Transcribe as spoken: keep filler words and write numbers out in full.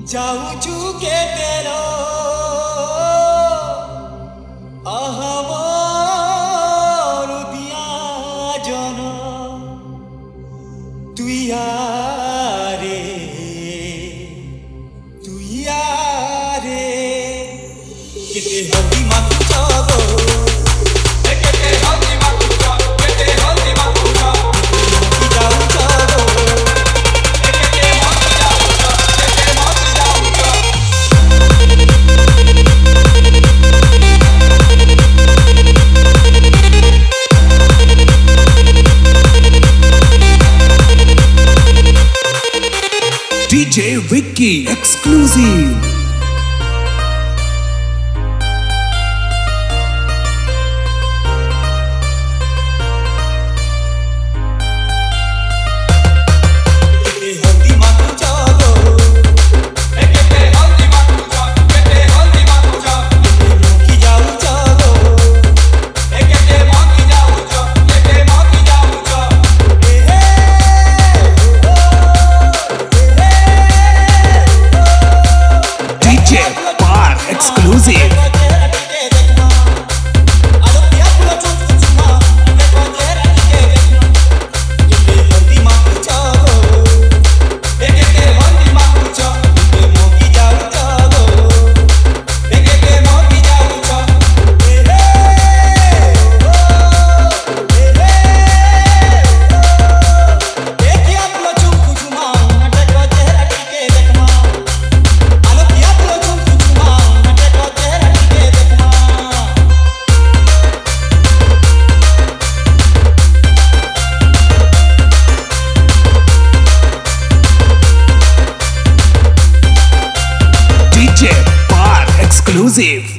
जाऊं चुके तेरो अहमर दिया जन तुई आरे तुई आरे केते हल्दी माखु जागो केते हल्दी माखु जागो केते हल्दी माखु जागो जाऊं जागो केते हल्दी जागो केते हल्दी जागो D J Vicky exclusive. केते हल्दी माखु जागो केते हल्दी माखु जागो केते हल्दी माखु जागो केते जाऊं जागो केते माखु जागो केते माखु जागो ए हे D J Par exclusive. D J Par exclusive.